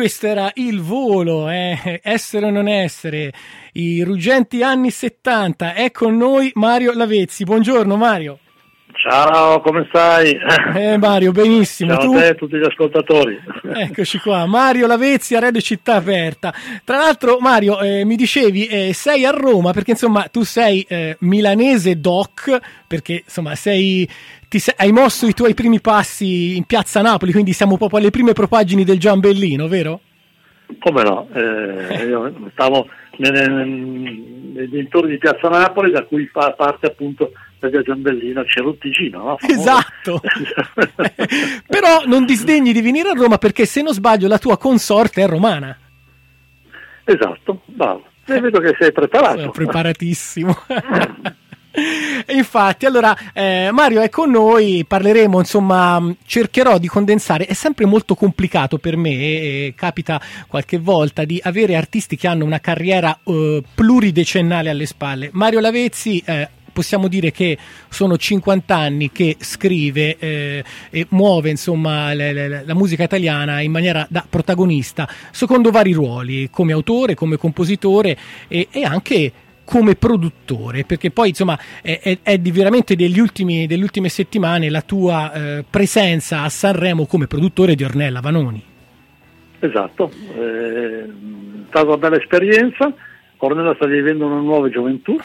questo era Il Volo, essere o non essere, i ruggenti anni 70. È con noi Mario Lavezzi. Buongiorno Mario. Ciao, come stai? Mario, benissimo. Ciao a te e tutti gli ascoltatori. Eccoci qua, Mario Lavezzi a Radio Città Aperta. Tra l'altro Mario, mi dicevi, sei a Roma perché insomma tu sei milanese doc, perché insomma hai mosso i tuoi primi passi in piazza Napoli, quindi siamo proprio alle prime propaggini del Giambellino, vero? Come no, io stavo nei dintorni di piazza Napoli, da cui parte appunto via Giambellino, c'era un Ticino, no? Esatto. Però non disdegni di venire a Roma perché, se non sbaglio, la tua consorte è romana. Esatto, bravo. E vedo che sei preparato. Sono preparatissimo. Infatti, allora Mario è con noi, parleremo, insomma, cercherò di condensare. È sempre molto complicato per me, capita qualche volta di avere artisti che hanno una carriera pluridecennale alle spalle. Mario Lavezzi, possiamo dire che sono 50 anni che scrive e muove insomma la musica italiana in maniera da protagonista, secondo vari ruoli, come autore, come compositore e anche come produttore, perché poi insomma è veramente delle ultime settimane la tua presenza a Sanremo come produttore di Ornella Vanoni. Esatto, è stata una bella esperienza. Ornella sta vivendo una nuova gioventù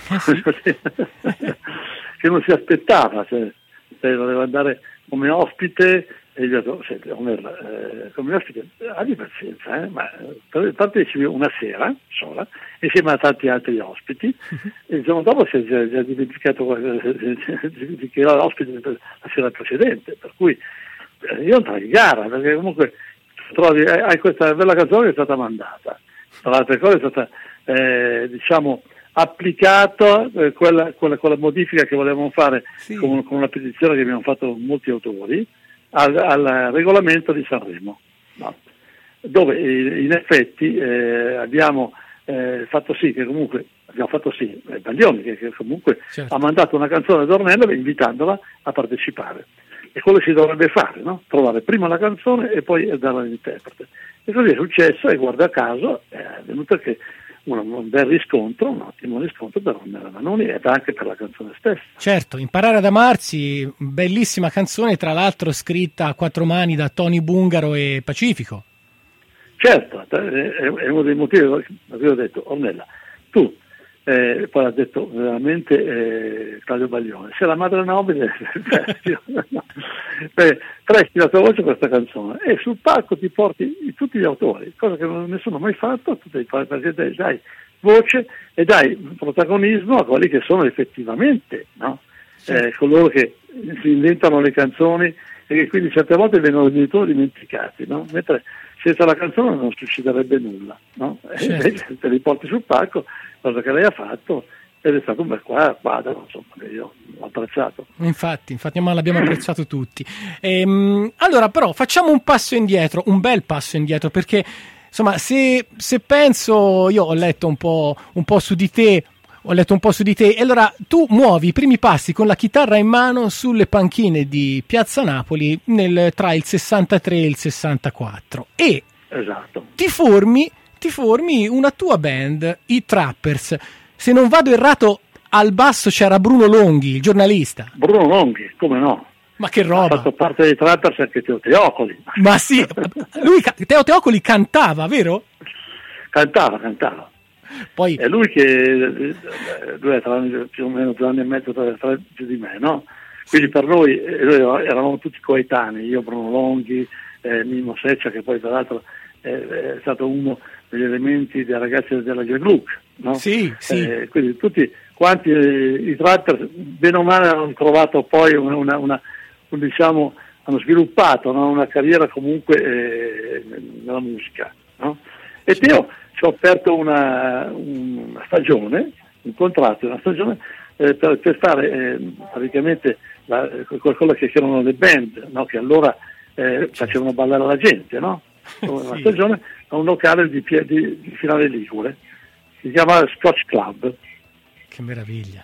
che non si aspettava, doveva andare come ospite e gli ho detto: senti Ornella, come ospite abbi pazienza, ma partecipi una sera sola insieme a tanti altri ospiti e il giorno dopo si è già dimenticato che era ospite la sera precedente, per cui io non tra di gara, perché comunque trovi, hai questa bella canzone che è stata mandata, tra le altre cose è stata applicato quella modifica che volevamo fare con una petizione che abbiamo fatto molti autori al regolamento di Sanremo, no? Dove in effetti abbiamo fatto sì che comunque Baglioni che comunque certo, ha mandato una canzone ad Ornella invitandola a partecipare, e quello si dovrebbe fare, no? Trovare prima la canzone e poi darla all'interprete, e così è successo, e guarda caso è venuto che un bel riscontro, un ottimo riscontro per Ornella Vanoni e anche per la canzone stessa. Certo, Imparare ad amarsi, bellissima canzone, tra l'altro scritta a quattro mani da Tony Bungaro e Pacifico. Certo, è uno dei motivi per cui ho detto: Ornella, tu, poi ha detto veramente Claudio Baglione, sei la madre nobile, presti la tua voce a questa canzone e sul palco ti porti tutti gli autori, cosa che nessuno ha mai fatto, perché dai voce e dai protagonismo a quelli che sono effettivamente, no? Coloro che si inventano le canzoni e che quindi certe volte vengono addirittura dimenticati, no? Mentre senza la canzone non succederebbe nulla, no? Certo. E te li porti sul palco, cosa che lei ha fatto, ed è stato un bel quadro, insomma, che io ho apprezzato. Infatti, ma l'abbiamo apprezzato tutti. Allora, però, facciamo un passo indietro, un bel passo indietro, perché insomma, se penso, io ho letto un po' su di te. E allora tu muovi i primi passi con la chitarra in mano sulle panchine di Piazza Napoli tra il 63 e il 64 e esatto, ti formi una tua band, i Trappers. Se non vado errato, al basso c'era Bruno Longhi, il giornalista. Bruno Longhi, come no? Ma che roba! Ha fatto parte dei Trappers anche Teo Teocoli. Ma sì, Teo Teocoli cantava, vero? Cantava. Poi è lui che lui è più o meno 2 anni e mezzo più di me, no? Quindi per noi eravamo tutti coetanei, io, Bruno Longhi, Mimmo Seccia, che poi tra l'altro è stato uno degli elementi dei ragazzi della G-Look, no? Sì. Quindi tutti quanti i Trappers bene o male hanno trovato poi diciamo, hanno sviluppato, no? Una carriera comunque nella musica, no? E Teo ci ha offerto una stagione, un contratto, una stagione per fare praticamente quello che erano le band, no? Che allora facevano ballare la gente, no? Una stagione a un locale di Finale Ligure, si chiama Scotch Club. Che meraviglia!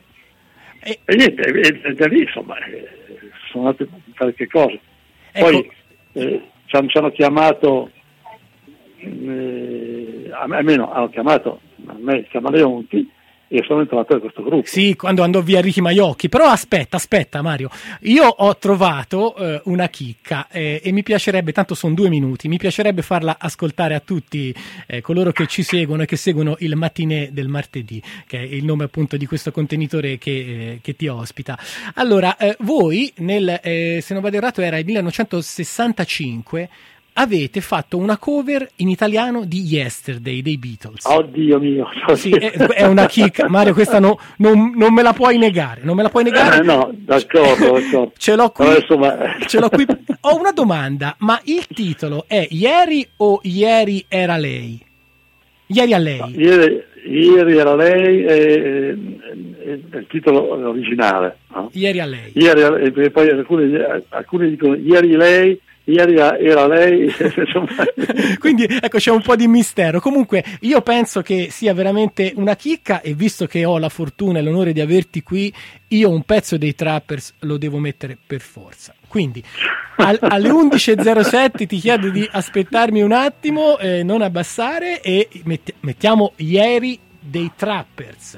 E niente, e da lì insomma sono andate parecchie cose. Ecco. Poi ci hanno chiamato almeno hanno chiamato a me i Camaleonti e sono entrato in questo gruppo. Sì, quando andò via Ricky Maiocchi. Però aspetta Mario, io ho trovato una chicca e mi piacerebbe, tanto sono 2 minuti, mi piacerebbe farla ascoltare a tutti coloro che ci seguono e che seguono il Mattinè del martedì, che è il nome appunto di questo contenitore che ti ospita. Allora, voi se non vado errato era il 1965, avete fatto una cover in italiano di Yesterday dei Beatles. Oddio mio. Sì, è una chicca, Mario, questa non me la puoi negare, non me la puoi negare. No, d'accordo. Ce l'ho qui. Insomma... Ce l'ho qui. Ho una domanda, ma il titolo è Ieri o Ieri era lei? Ieri a lei. No, ieri era lei, è il titolo originale. No? Ieri a lei. E poi alcuni dicono ieri lei. Ieri era lei. Quindi ecco, c'è un po' di mistero. Comunque io penso che sia veramente una chicca, e visto che ho la fortuna e l'onore di averti qui, io un pezzo dei Trappers lo devo mettere per forza. Quindi alle 11.07 ti chiedo di aspettarmi un attimo, non abbassare, e mettiamo Ieri dei Trappers.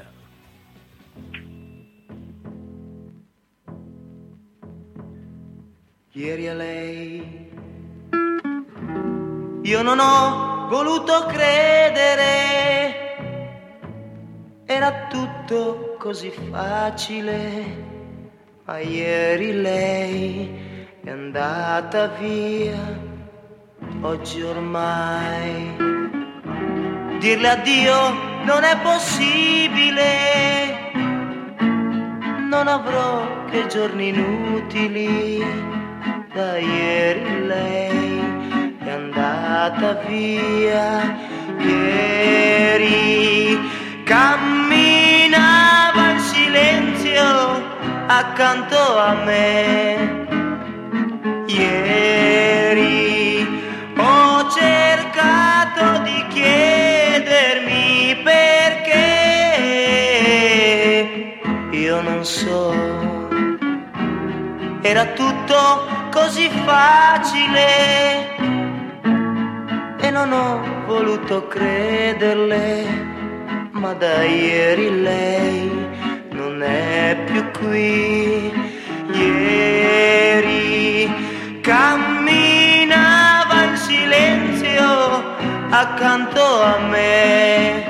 Ieri a lei io non ho voluto credere, era tutto così facile, ma ieri lei è andata via, oggi ormai dirle addio non è possibile, non avrò che giorni inutili. Da ieri lei è andata via, ieri camminava in silenzio accanto a me, ieri ho cercato di chiedermi perché, io non so, era tutto così facile e non ho voluto crederle, ma da ieri lei non è più qui, ieri camminava in silenzio accanto a me,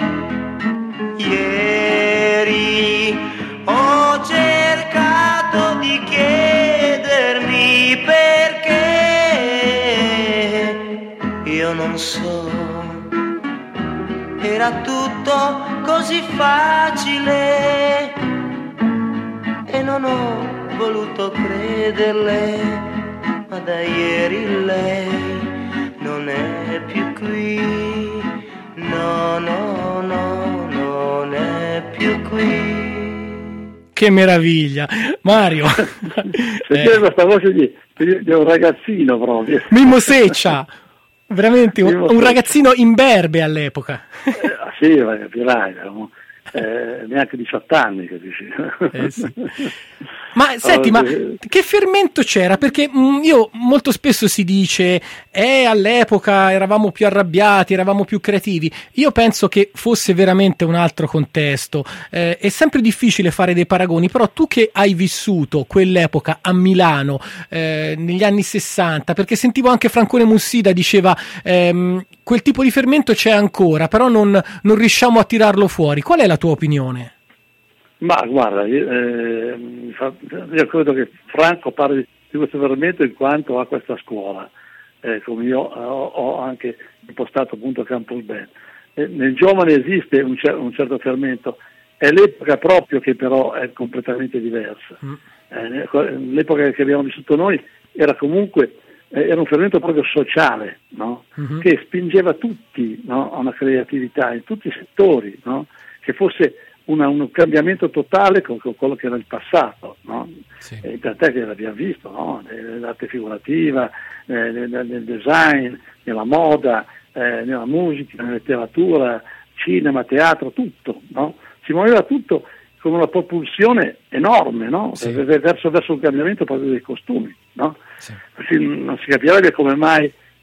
ieri ho cercato di chiedermi perché, io non so, era tutto così facile e non ho voluto crederle, ma da ieri lei non è più qui, no, non è più qui. Che meraviglia, Mario. Sentire questa voce di un ragazzino proprio. Mimmo Seccia, veramente un ragazzino imberbe all'epoca. Sì, capirai, neanche 18 anni, capisci? Sì. Ma senti, ma che fermento c'era? Perché io molto spesso si dice all'epoca eravamo più arrabbiati, eravamo più creativi. Io penso che fosse veramente un altro contesto. È sempre difficile fare dei paragoni, però tu che hai vissuto quell'epoca a Milano negli anni 60, perché sentivo anche Francone Mussida diceva quel tipo di fermento c'è ancora, però non riusciamo a tirarlo fuori. Qual è la tua opinione? Ma guarda, io credo che Franco parli di questo fermento in quanto a questa scuola, come io ho anche impostato appunto Campus Band. Nel giovane esiste un certo fermento, è l'epoca proprio che però è completamente diversa. L'epoca che abbiamo vissuto noi era comunque era un fermento proprio sociale, no? Che spingeva tutti, no? A una creatività in tutti i settori, no? Che fosse un cambiamento totale con quello che era il passato, no? Sì. Tant'è che l'abbiamo visto, no? Nell'arte figurativa, nel design, nella moda, nella musica, nella letteratura, cinema, teatro, tutto, no? Si muoveva tutto con una propulsione enorme, no? Sì. Verso un cambiamento proprio dei costumi, no? Sì. Non si capirebbe come mai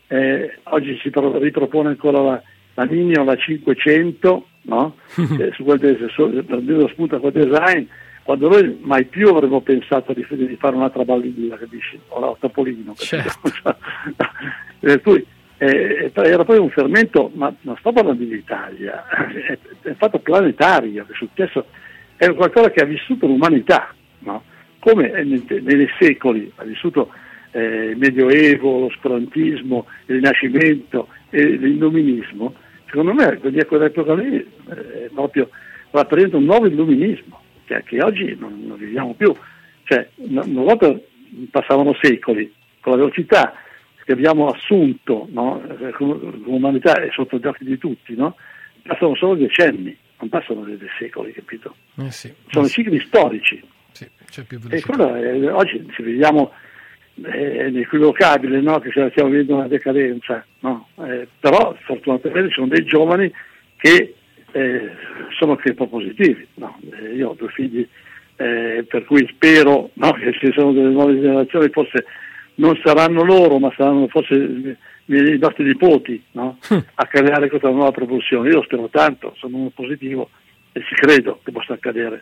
oggi si ripropone ancora la Mini o la 500, no? Su prendendo spunto quel design, quando noi mai più avremmo pensato di fare un'altra ballina, capisci? O la Topolino, certo. Per cui era poi un fermento, ma non sto parlando dell'Italia, è fatto planetario, è successo, è qualcosa che ha vissuto l'umanità, no? Come nei secoli ha vissuto il Medioevo, l'oscurantismo, il Rinascimento e l'illuminismo. Secondo me quell'epoca lì proprio rappresenta un nuovo illuminismo che oggi non viviamo più. Cioè, una volta passavano secoli, con la velocità che abbiamo assunto, no? L'umanità è sotto gli occhi di tutti, no? Passano solo decenni, non passano dei secoli, capito? Sì, sono cicli storici. Sì, c'è più velocità. E oggi ci vediamo inequivocabile, no? Che stiamo vivendo una decadenza, no? Però fortunatamente ci sono dei giovani che sono positivi, no? Io ho 2 figli, per cui spero, no, che ci sono delle nuove generazioni, forse non saranno loro, ma saranno forse i nostri nipoti, no? A creare questa nuova propulsione. Io spero tanto, sono uno positivo e ci credo che possa accadere.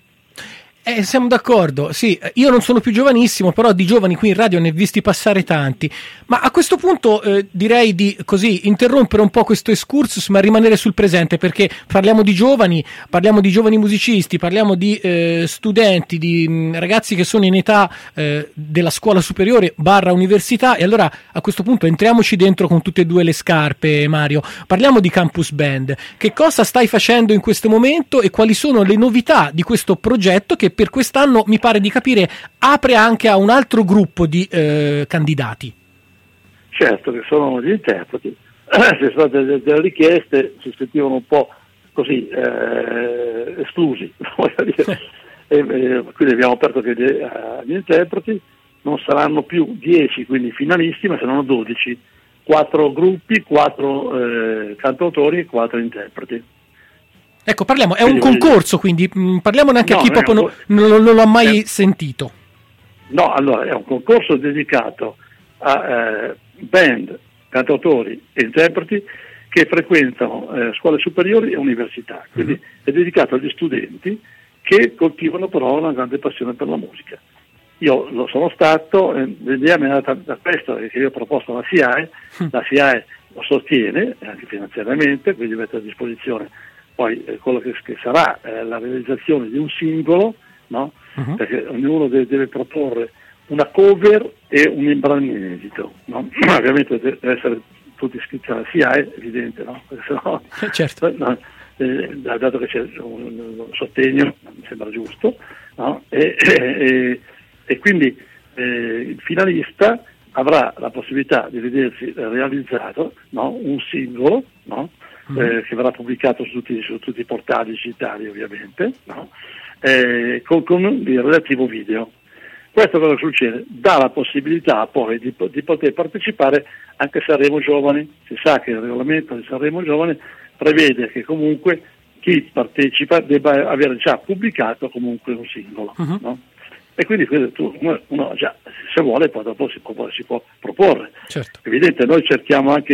Siamo d'accordo, sì, io non sono più giovanissimo, però di giovani qui in radio ne ho visti passare tanti, ma a questo punto direi di così interrompere un po' questo excursus, ma rimanere sul presente, perché parliamo di giovani musicisti, parliamo di studenti, di ragazzi che sono in età della scuola superiore / università, e allora a questo punto entriamoci dentro con tutte e 2 le scarpe, Mario. Parliamo di Campus Band. Che cosa stai facendo in questo momento e quali sono le novità di questo progetto che per quest'anno, mi pare di capire, apre anche a un altro gruppo di candidati? Certo, che sono gli interpreti. Ci sono delle richieste, si sentivano un po' così esclusi, voglio dire. Quindi abbiamo aperto che gli interpreti non saranno più 10, quindi finalisti, ma saranno 12, 4 gruppi, 4 cantautori e 4 interpreti. Ecco, è un concorso, quindi parliamo anche a chi proprio non l'ha mai sentito. No, allora è un concorso dedicato a band, cantautori e interpreti che frequentano scuole superiori e università, quindi è dedicato agli studenti che coltivano però una grande passione per la musica. Io lo sono stato, l'idea mi è nata da questo, che io ho proposto alla SIAE, la SIAE lo sostiene anche finanziariamente, quindi mette a disposizione poi quello che sarà la realizzazione di un singolo, no? Perché ognuno deve proporre una cover e un brano inedito, no? Ovviamente deve essere tutti iscritti alla SIAE, evidente, no? Sennò, certo. No, dato che c'è un sostegno, mi sembra giusto, no? E quindi il finalista avrà la possibilità di vedersi realizzato, no? Un singolo, no? Che verrà pubblicato su tutti i portali digitali, ovviamente, no? Con il relativo video. Questo cosa succede? Dà la possibilità poi di poter partecipare anche a Sanremo Giovani. Si sa che il regolamento di Sanremo Giovani prevede che comunque chi partecipa debba aver già pubblicato comunque un singolo, no? E quindi uno già, se vuole, poi dopo si può proporre. Certo. Evidente, noi cerchiamo anche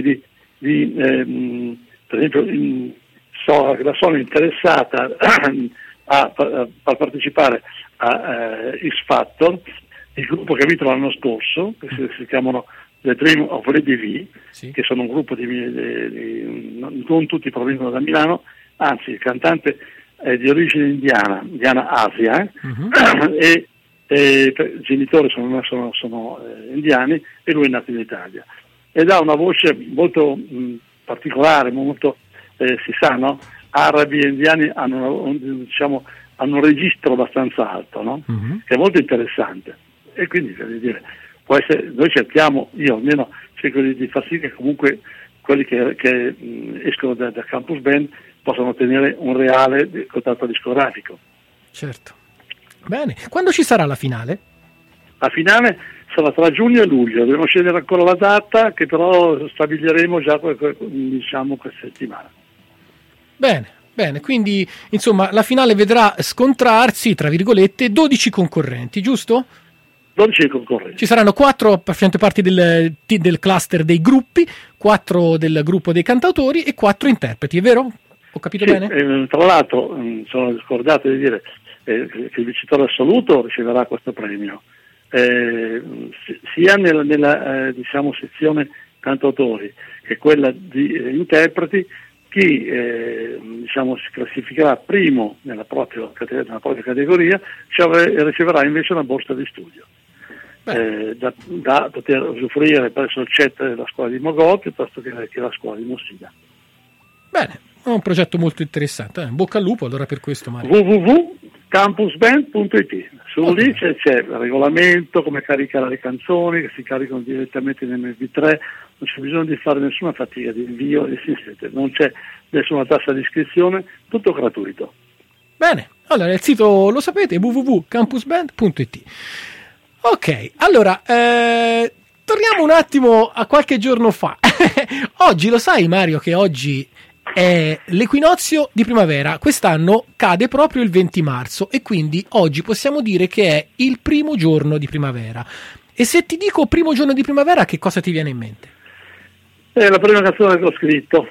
per esempio, sono interessata a far partecipare a X Factor, il gruppo che ha vinto l'anno scorso, che si chiamano The Dream of Lady V, sì, che sono un gruppo non tutti provengono da Milano, anzi il cantante è di origine indiana Asia, e i genitori sono indiani e lui è nato in Italia. Ed ha una voce molto particolare, molto, si sa, no? Arabi e indiani hanno un registro abbastanza alto, no? Che è molto interessante. E quindi, voglio dire, può essere, noi cerchiamo, io almeno cerco di far sì che comunque quelli che escono da Campus Band possano ottenere un reale contratto discografico. Certo. Bene. Quando ci sarà la finale? La finale sarà tra giugno e luglio, dobbiamo scegliere ancora la data, che però stabiliremo già questa settimana. Bene, quindi insomma la finale vedrà scontrarsi, tra virgolette, 12 concorrenti, giusto? 12 concorrenti. Ci saranno 4 facenti parte del cluster dei gruppi, 4 del gruppo dei cantautori e 4 interpreti, è vero? Ho capito bene? Tra l'altro, sono scordato di dire che il vincitore assoluto riceverà questo premio, sia nella diciamo, sezione cantautori che quella di interpreti. Chi diciamo, si classificherà primo nella propria categoria riceverà invece una borsa di studio. Da poter usufruire presso il CET della scuola di Mogol piuttosto che la scuola di Mossina. Bene, è un progetto molto interessante. Bocca al lupo allora per questo, Mario. www.campusband.it. Lì c'è il regolamento, come caricare le canzoni, che si caricano direttamente in MP3, non c'è bisogno di fare nessuna fatica di invio, non c'è nessuna tassa di iscrizione, tutto gratuito. Bene, allora il sito lo sapete, www.campusband.it. Ok, allora torniamo un attimo a qualche giorno fa. Oggi lo sai, Mario, che oggi è l'equinozio di primavera. Quest'anno cade proprio il 20 marzo e quindi oggi possiamo dire che è il primo giorno di primavera. E se ti dico primo giorno di primavera, che cosa ti viene in mente? È la prima canzone che ho scritto.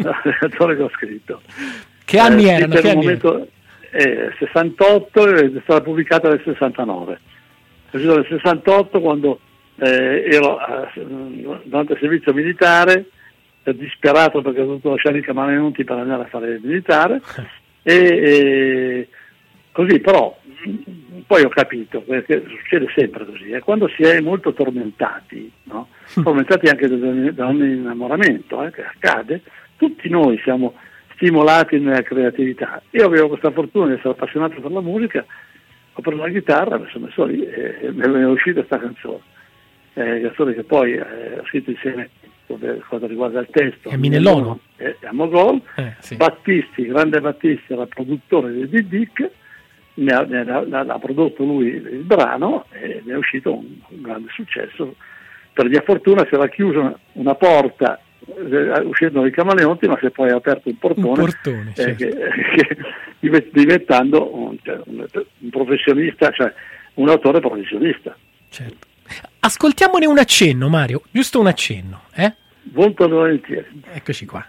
Che anni erano? Che momento 68 ed è stata pubblicata nel 69. Nel 68, quando ero durante il servizio militare, disperato perché ho dovuto lasciare i Camaleonti per andare a fare il militare, e così, però poi ho capito, perché succede sempre così, quando si è molto tormentati, no? Tormentati anche da un innamoramento, che accade, tutti noi siamo stimolati nella creatività. Io avevo questa fortuna di essere appassionato per la musica, ho preso la chitarra, mi sono messo lì e mi è uscita questa canzone che poi ho scritto insieme per quanto riguarda il testo a Minellono e a Mogol. Sì. Battisti, grande Battisti era produttore di Dick, ha prodotto lui il brano e ne è uscito un grande successo. Per mia fortuna si era chiusa una porta uscendo dai Camaleonti, ma si è poi aperto un portone certo. Diventando un professionista, cioè un autore professionista. Certo. Ascoltiamone un accenno, Mario, giusto un accenno, Molto volentieri. Eccoci qua.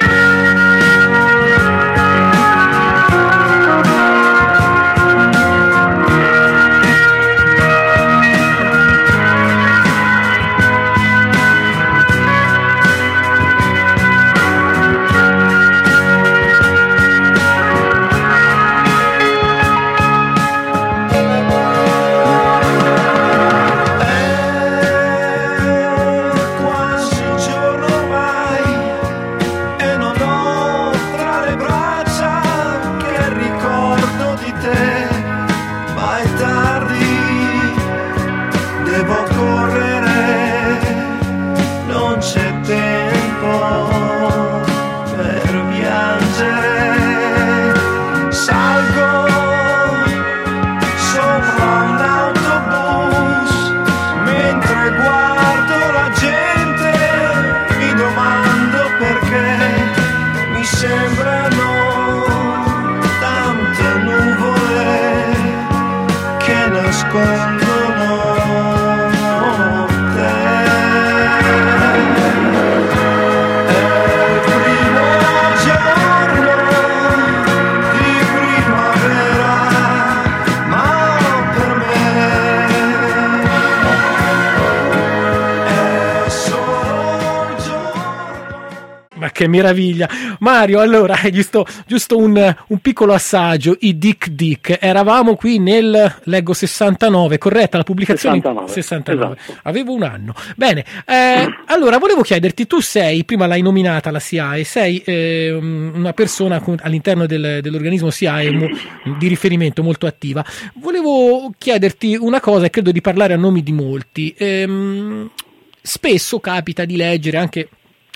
Che meraviglia, Mario. Allora, giusto un piccolo assaggio. I Dick eravamo qui leggo 69, corretta la pubblicazione? 69. Esatto. Avevo un anno. Bene, allora volevo chiederti, tu prima l'hai nominata la SIAE, sei una persona all'interno dell'organismo SIAE di riferimento molto attiva. Volevo chiederti una cosa e credo di parlare a nome di molti. Spesso capita di leggere anche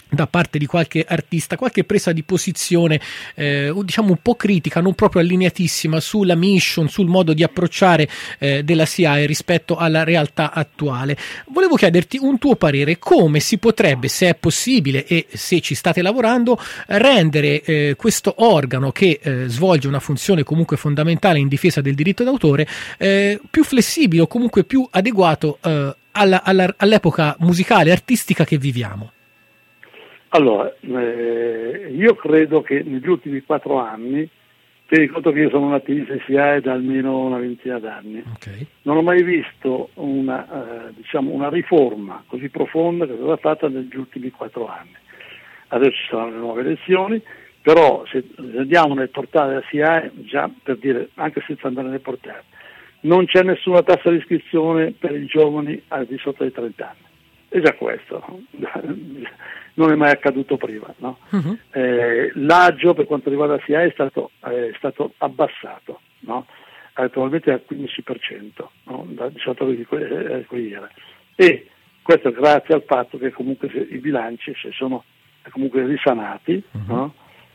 da parte di qualche artista, qualche presa di posizione diciamo un po' critica, non proprio allineatissima sulla mission, sul modo di approcciare della SIAE rispetto alla realtà attuale. Volevo chiederti un tuo parere: come si potrebbe, se è possibile e se ci state lavorando, rendere questo organo che svolge una funzione comunque fondamentale in difesa del diritto d'autore più flessibile o comunque più adeguato all'epoca musicale, artistica che viviamo? Allora, io credo che negli ultimi 4 anni, ti ricordo che io sono un attivista SIAE da almeno una ventina d'anni, Okay. non ho mai visto una riforma così profonda che è stata fatta negli ultimi 4 anni. Adesso ci saranno le nuove elezioni, però se andiamo nel portale della SIAE, già per dire, anche senza andare nel portale, non c'è nessuna tassa di iscrizione per i giovani al di sotto dei 30 anni. È già questo, non è mai accaduto prima. No? Uh-huh. L'agio per quanto riguarda la SIAE è stato abbassato, no? Attualmente è al 15%, no? Di sotto di cui era. E questo grazie al fatto che comunque i bilanci sono comunque risanati, uh-huh. No?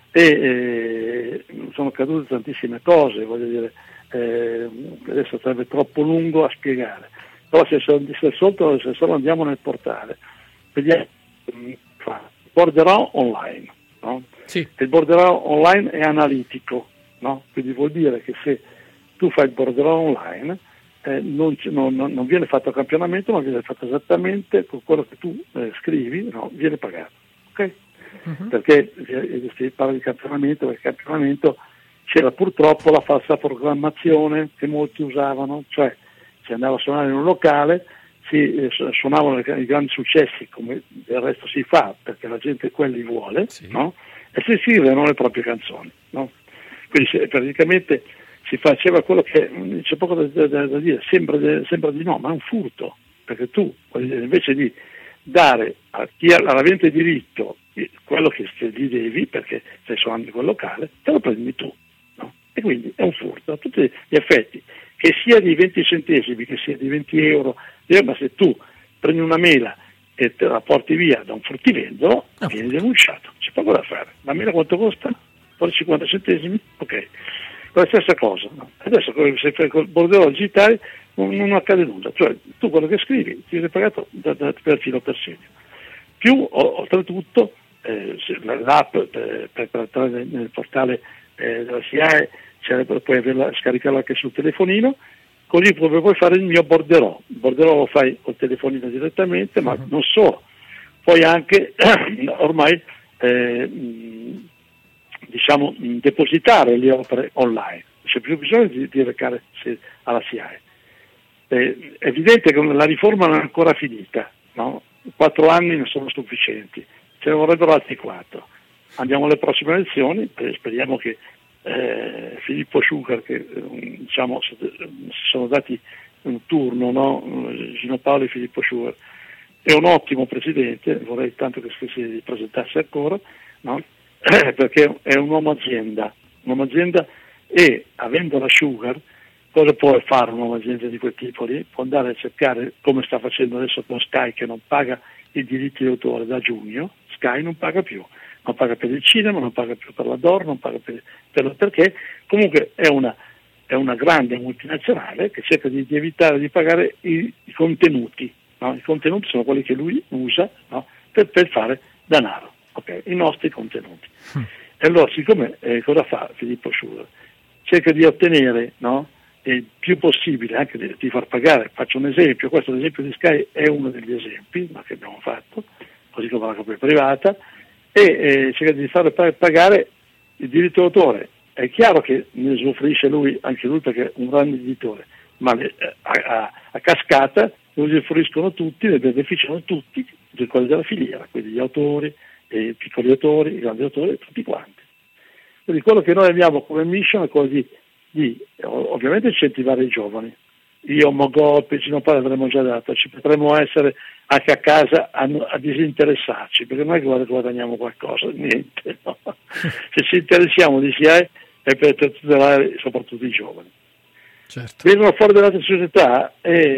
E sono cadute tantissime cose, voglio dire, adesso sarebbe troppo lungo a spiegare. Però se solo andiamo nel portale, vediamo borderò online, no? Sì. Il borderò online è analitico, no? Quindi vuol dire che se tu fai il borderò online non viene fatto campionamento, ma viene fatto esattamente con quello che tu scrivi, no? Viene pagato, ok? Uh-huh. Perché si parla di campionamento, perché il campionamento c'era purtroppo la falsa programmazione che molti usavano, cioè si andava a suonare in un locale, si suonavano i grandi successi come del resto si fa perché la gente quelli vuole, sì. No? E si scrivono le proprie canzoni, no? Quindi praticamente si faceva quello che c'è poco da dire, sembra di no, ma è un furto, perché tu invece di dare a chi all'avente diritto quello che gli devi perché stai suonando in quel locale, te lo prendi tu, no? E quindi è un furto a tutti gli effetti, che sia di 20 centesimi, che sia di 20 euro, ma se tu prendi una mela e te la porti via da un fruttivendolo, vieni denunciato, c'è poco da fare. La mela quanto costa? Poi 50 centesimi? Ok. La stessa cosa, no? Adesso se fai col bordello digitale non accade nulla, cioè tu quello che scrivi ti viene pagato per filo per segno. Più oltretutto l'app per entrare nel portale della SIAE puoi averla, scaricarla anche sul telefonino, così puoi fare il mio borderò. Il borderò lo fai col telefonino direttamente, ma non solo, puoi anche ormai depositare le opere online, non c'è più bisogno di recare alla SIAE. È evidente che la riforma non è ancora finita, no? 4 anni non sono sufficienti, ce ne vorrebbero altri 4. Andiamo alle prossime elezioni, speriamo che Filippo Schucker, che si sono dati un turno, no? Gino Paolo e Filippo Schucker, è un ottimo presidente, vorrei tanto che si presentasse ancora, no? Perché è un uomo azienda e avendo la Schucker, cosa può fare un uomo azienda di quel tipo lì? Può andare a cercare, come sta facendo adesso con Sky, che non paga i diritti d'autore da giugno. Sky non paga più, non paga per il cinema, non paga più per la DOR, non paga perché comunque è una grande multinazionale che cerca di evitare di pagare i contenuti, no? I contenuti sono quelli che lui usa, no? per fare denaro, okay? I nostri contenuti. E allora siccome cosa fa Filippo Schuller? Cerca di ottenere, no? Il più possibile anche di far pagare. Faccio un esempio, questo l'esempio di Sky è uno degli esempi, ma che abbiamo fatto, così come la copia privata, e cerca di far pagare il diritto d'autore. È chiaro che ne usufruisce anche lui perché è un grande editore, ma a cascata ne usufruiscono tutti, ne beneficiano tutti, quelli della filiera, quindi gli autori, i piccoli autori, i grandi autori, tutti quanti. Quindi quello che noi abbiamo come mission è quello di ovviamente incentivare i giovani. Io, Mogol, Gino Paolo avremmo già dato, ci potremmo essere anche a casa a disinteressarci, perché noi guadagniamo qualcosa, niente, no? Se ci interessiamo di SIAE è per tutelare soprattutto i giovani. Certo. Vengono fuori dalla società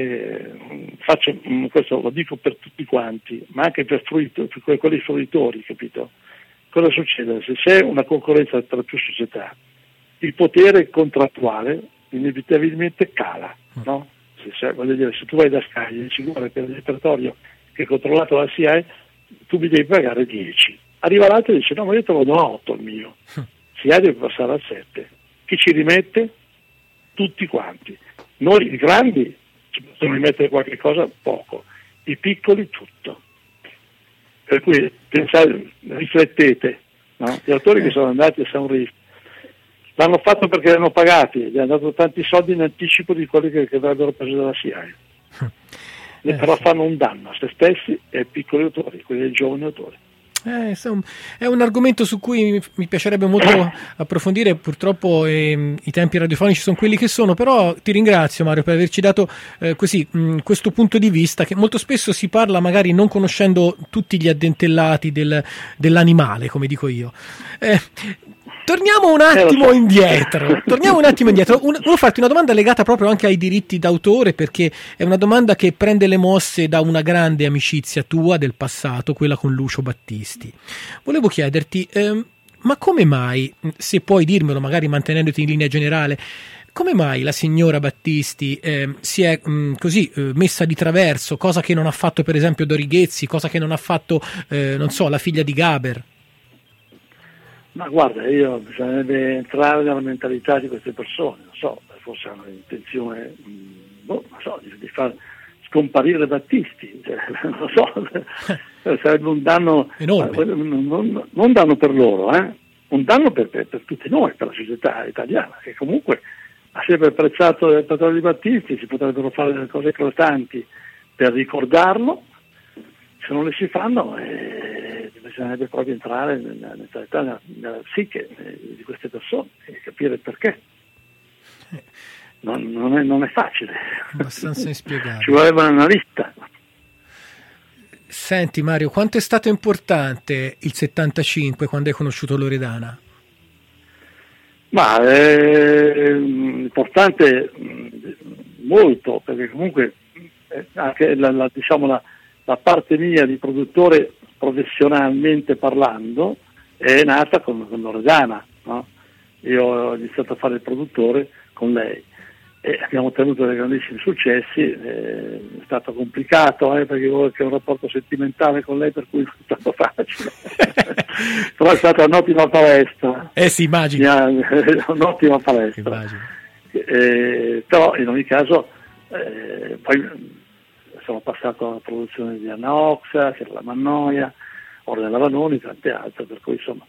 e questo lo dico per tutti quanti, ma anche per quelli fruitori, capito? Cosa succede? Se c'è una concorrenza tra più società, il potere contrattuale inevitabilmente cala, no? Voglio dire, se tu vai da Sky e dici guarda per il repertorio che è controllato dalla SIAE, tu mi devi pagare 10. Arriva l'altro e dice no, ma io te lo do a 8 il mio. SIAE deve passare a 7. Chi ci rimette? Tutti quanti. Noi i grandi ci possono rimettere qualche cosa, poco. I piccoli tutto. Per cui pensate, riflettete, no? Gli autori che sono andati a San Rif l'hanno fatto perché li hanno pagati, gli hanno dato tanti soldi in anticipo di quelli che avrebbero preso dalla SIAE. Però fanno un danno a se stessi e ai piccoli autori, quelli dei giovani autori. È un argomento su cui mi piacerebbe molto approfondire, purtroppo i tempi radiofonici sono quelli che sono, però ti ringrazio Mario per averci dato questo punto di vista, che molto spesso si parla magari non conoscendo tutti gli addentellati dell'animale, come dico io. Torniamo un attimo indietro. Volevo farti una domanda legata proprio anche ai diritti d'autore, perché è una domanda che prende le mosse da una grande amicizia tua del passato, quella con Lucio Battisti. Volevo chiederti, ma come mai, se puoi dirmelo magari mantenendoti in linea generale, come mai la signora Battisti si è così messa di traverso, cosa che non ha fatto per esempio Dori Ghezzi, cosa che non ha fatto, non so, la figlia di Gaber? Ma guarda, bisognerebbe entrare nella mentalità di queste persone, non so, forse hanno l'intenzione di far scomparire Battisti, non so, sarebbe un danno enorme, non danno per loro, un danno per tutti noi, per la società italiana, che comunque ha sempre apprezzato il patrono di Battisti. Si potrebbero fare delle cose eclatanti per ricordarlo, se non le si fanno bisognerebbe proprio entrare nella psiche di queste persone e capire perché. Non è facile. Abbastanza inspiegabile. Ci voleva un analista. Senti Mario, quanto è stato importante il 75 quando hai conosciuto Loredana? Ma è importante molto, perché comunque anche la parte mia di produttore, professionalmente parlando, è nata con Loredana, no? Io ho iniziato a fare il produttore con lei e abbiamo ottenuto dei grandissimi successi. È stato complicato perché ho anche un rapporto sentimentale con lei, per cui non è stato facile. Però è stata un'ottima palestra. Sì, immagino. Un'ottima palestra. Però in ogni caso poi sono passato alla produzione di Anna Oxa, che era la Mannoia, Ornella Vanoni, tante altre, per cui insomma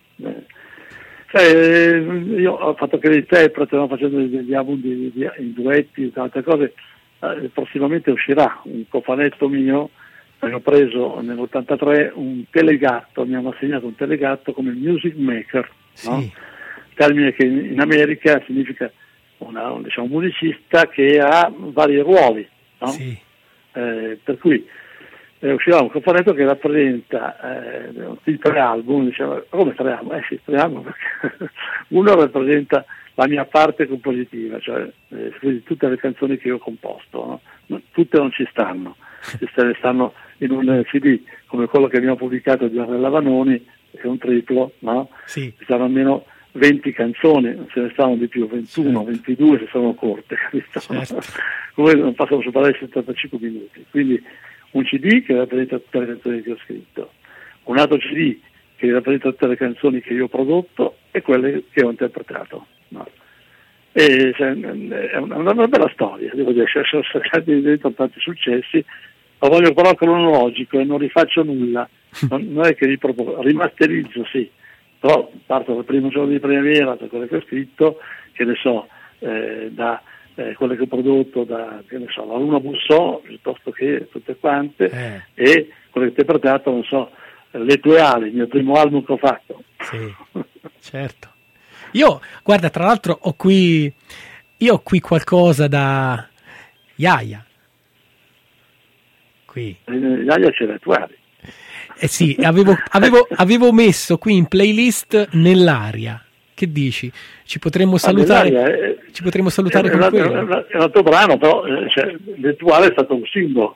io ho fatto che l'interprete, stiamo facendo degli album in duetti, tante cose. Prossimamente uscirà un cofanetto mio, perché ho preso nell'83 un telegatto, mi hanno assegnato un telegatto come music maker, no? Sì. Termine che in America significa un musicista che ha vari ruoli, no? Sì. Per cui uscirà un cofanetto che rappresenta tre album, diciamo, come tre album? Sì, tre album, perché uno rappresenta la mia parte compositiva, cioè quindi tutte le canzoni che io ho composto, no? Tutte non ci stanno, stanno in un CD come quello che abbiamo pubblicato di Ornella Vanoni, che è un triplo, no? Sì. Ci stanno almeno 20 canzoni, non ce ne stanno di più, 21, certo. 22 se sono corte, capito? Certo. Come non passano su i 75 minuti. Quindi un CD che rappresenta tutte le canzoni che ho scritto, un altro CD che rappresenta tutte le canzoni che io ho prodotto e quelle che ho interpretato. No? E è una bella storia, devo dire, sono stati dentro tanti successi, lo voglio però cronologico e non rifaccio nulla, non è che rimasterizzo, sì, però parto dal primo giorno di primavera, da quello che ho scritto, che ne so, da quelle che ho prodotto, che ne so, la Luna Bussò, piuttosto che tutte quante, e quello che ho interpretato, non so, Le tue ali, il mio primo album che ho fatto. Sì, certo. Io, guarda, tra l'altro ho qui qualcosa da Yaya. Qui. Yaya c'è Le tue ali. Sì, avevo messo qui in playlist Nell'aria. Che dici? Ci potremmo salutare, con quello? È un altro brano, però l'Etuale è stato un simbolo.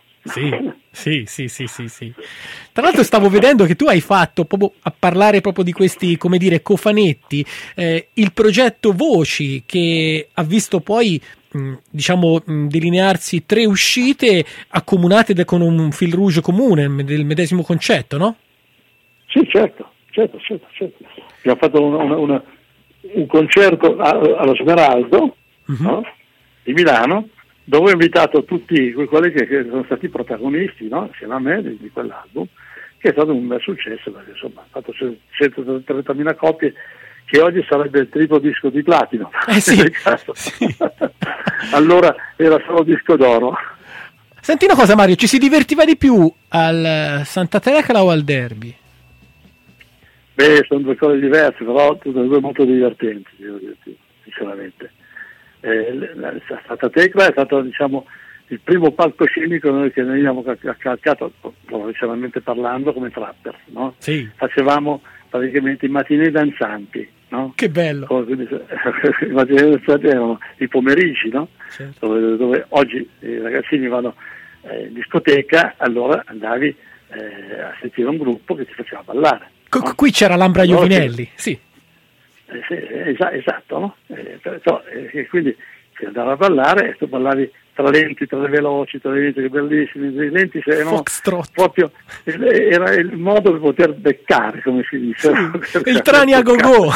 Sì. Tra l'altro stavo vedendo che tu hai fatto, proprio a parlare proprio di questi, come dire, cofanetti, il progetto Voci, che ha visto poi delinearsi 3 uscite accomunate con un fil rouge comune del medesimo concetto, no? Sì, certo. Abbiamo fatto un concerto allo Smeraldo, no? Di Milano, dove ho invitato tutti quelli che sono stati protagonisti, no? Insieme a me di quell'album, che è stato un bel successo, perché insomma ha fatto 130.000 copie, che oggi sarebbe il triplo disco di platino. Sì. Allora era solo disco d'oro. Senti una cosa, Mario, ci si divertiva di più al Santa Tecla o al Derby? Beh, sono 2 cose diverse, però tutte e 2 molto divertenti, devo dirti, sinceramente. La Santa Tecla è stato, diciamo, il primo palcoscenico che noi abbiamo calcato, professionalmente parlando, come trapper, no? Sì. Facevamo praticamente i matinee danzanti, no? Che bello! I matinee danzanti erano i pomeriggi, no? Certo. Dove oggi i ragazzini vanno in discoteca, allora andavi a sentire un gruppo che ti faceva ballare. No? Qui c'era Lambra Iovinelli, sì. Esatto, no? Quindi si andava a ballare e tu ballavi tra lenti, tra le veloci, tra le lenti che bellissimi, le lenti erano proprio, era il modo per poter beccare, come si dice. Sì, il trani a go-go.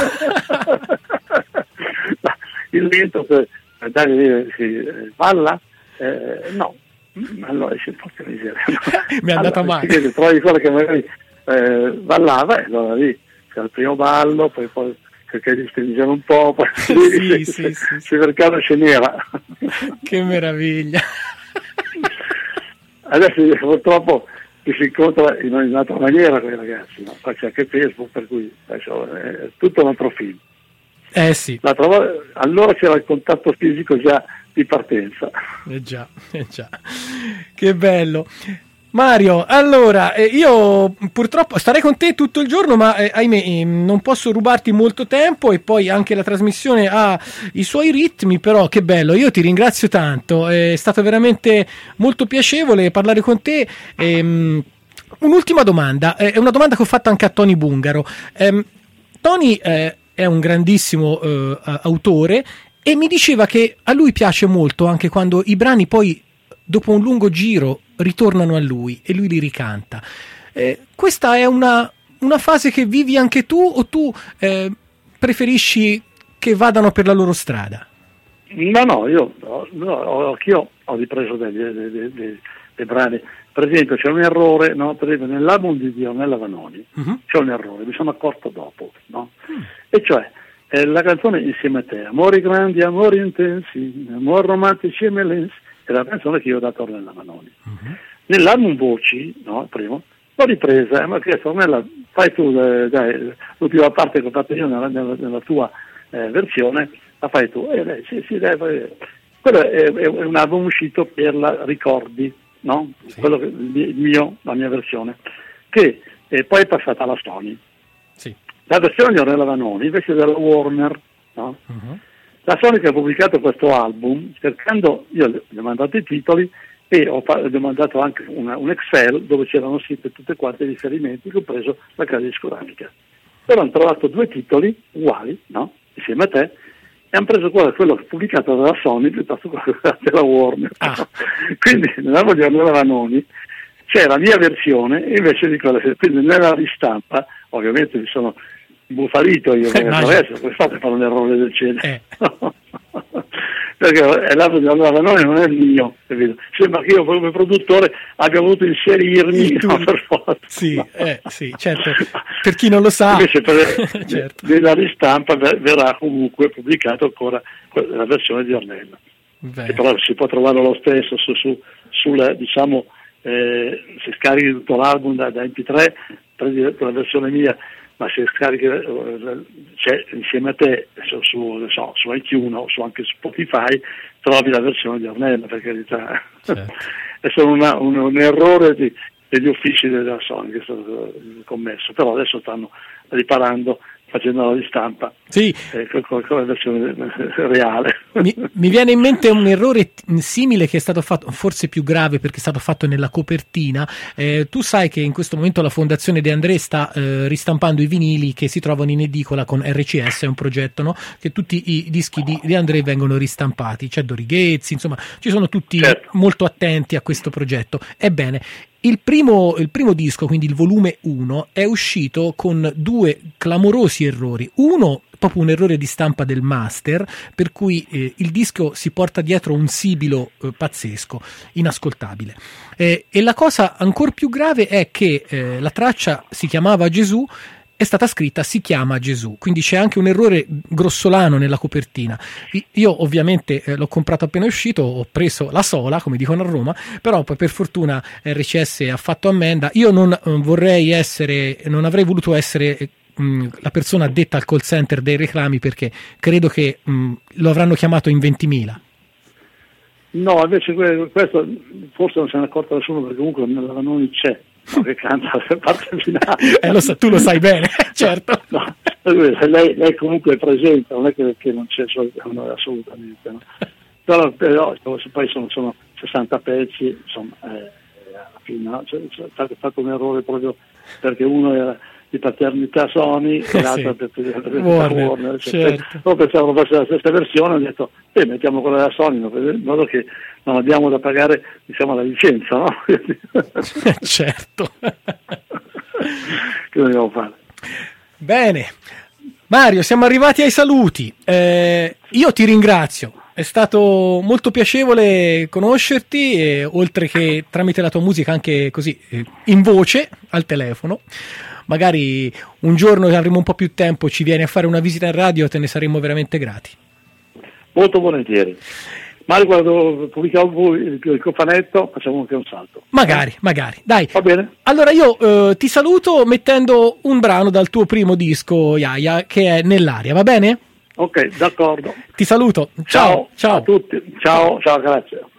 Il lento per andare si balla? No. Allora si porca miseria. Mi è andata male. Trovi quello che magari ballava e allora lì c'era il primo ballo, poi perché di stringere un po', poi sì. per caso ce n'era. Che meraviglia. Adesso purtroppo si incontra in un'altra maniera con i ragazzi, no? Poi c'è anche Facebook, per cui adesso è tutto un altro film. Sì. Allora c'era il contatto fisico già di partenza. Già. Che bello. Mario, allora, io purtroppo starei con te tutto il giorno, ma ahimè non posso rubarti molto tempo, e poi anche la trasmissione ha i suoi ritmi, però che bello, io ti ringrazio tanto, è stato veramente molto piacevole parlare con te. Un'ultima domanda, è una domanda che ho fatto anche a Tony Bungaro. Tony è un grandissimo autore, e mi diceva che a lui piace molto anche quando i brani poi dopo un lungo giro ritornano a lui e lui li ricanta. Questa è una fase che vivi anche tu, o tu preferisci che vadano per la loro strada? No, io ho ripreso dei brani. Per esempio c'è un errore, no? Per esempio nell'album di Dionella Vanoni c'è un errore, mi sono accorto dopo, no? E cioè la canzone Insieme a te, amori grandi, amori intensi, amori romantici e melensi, è la canzone che io ho dato a Ornella Vanoni. Nell'album Voci, no, il primo, l'ho ripresa, mi ha chiesto: Ornella, fai tu, dai, l'ultima parte che ho fatto io nella tua versione, la fai tu. E lei, sì, dai, quello è un album uscito per la Ricordi, no? Sì. Quello la mia versione, che poi è passata alla Sony. Sì. La versione di Ornella Vanoni invece della Warner, no? La Sony che ha pubblicato questo album, cercando, io gli ho mandato i titoli e gli ho mandato anche un Excel dove c'erano scritte tutte quante i riferimenti, compreso la casa discografica. Però hanno trovato 2 titoli uguali, no? Insieme a te, e hanno preso quello pubblicato dalla Sony piuttosto che quello della Warner. Quindi nell'album di Ornella Vanoni c'è la mia versione invece di quella, quindi nella ristampa ovviamente mi sono bufalito io, adesso come fate a fare un errore del genere? Perché l'album di Ornella Vanoni non è il mio, capito? Sembra che io come produttore abbia voluto inserirmi, no, per forza. Sì, certo, per chi non lo sa. Invece certo. Nella ristampa verrà comunque pubblicato ancora la versione di Ornella. Che però si può trovare lo stesso sulla, diciamo, se scarichi tutto l'album da MP3, prendi la versione mia, ma se scarichi c'è Insieme a te su iTunes o su anche Spotify, trovi la versione di Ornella, per carità. Certo. È solo un errore degli uffici della Sony che è stato commesso, però adesso stanno riparando facendo la ristampa, sì. con la versione reale. Mi viene in mente un errore simile che è stato fatto, forse più grave perché è stato fatto nella copertina. Tu sai che in questo momento la Fondazione De André sta ristampando i vinili che si trovano in edicola con RCS, è un progetto, no? Che tutti i dischi di De André vengono ristampati, c'è Dorighezzi, insomma ci sono tutti molto attenti a questo progetto. Ebbene, il primo disco, quindi il volume 1, è uscito con 2 clamorosi errori. Uno, proprio un errore di stampa del master, per cui il disco si porta dietro un sibilo pazzesco, inascoltabile. E la cosa ancora più grave è che la traccia si chiamava Gesù, è stata scritta si chiama Gesù, quindi c'è anche un errore grossolano nella copertina. Io ovviamente l'ho comprato appena uscito, ho preso la sola, come dicono a Roma, però poi per fortuna RCS ha fatto ammenda. Io non avrei voluto essere la persona addetta al call center dei reclami, perché credo che lo avranno chiamato in 20.000. No, invece questo forse non se ne è accorto nessuno, perché comunque la Vanoni c'è, no, che canta la parte finale. Tu lo sai bene, certo. No, lei comunque è presente, non è che non c'è assolutamente, no. Però poi sono 60 pezzi, insomma, alla fine no? C'è stato un errore proprio perché uno era di paternità Sony e l'altra per Warner. Certo. Poi pensavo fosse la stessa versione, ho detto mettiamo quella della Sony, in modo che non abbiamo da pagare, diciamo, la licenza, no? Certo. Che dobbiamo fare? Bene, Mario, siamo arrivati ai saluti. Io ti ringrazio. È stato molto piacevole conoscerti, e oltre che tramite la tua musica anche così in voce al telefono. Magari un giorno che avremo un po' più tempo ci vieni a fare una visita in radio, te ne saremmo veramente grati. Molto volentieri. Mario, quando pubblichiamo il cofanetto facciamo anche un salto. Magari. Dai. Va bene. Allora io ti saluto mettendo un brano dal tuo primo disco, Yaya, che è Nell'aria, va bene? Ok, d'accordo. Ti saluto. Ciao a tutti. Ciao, grazie.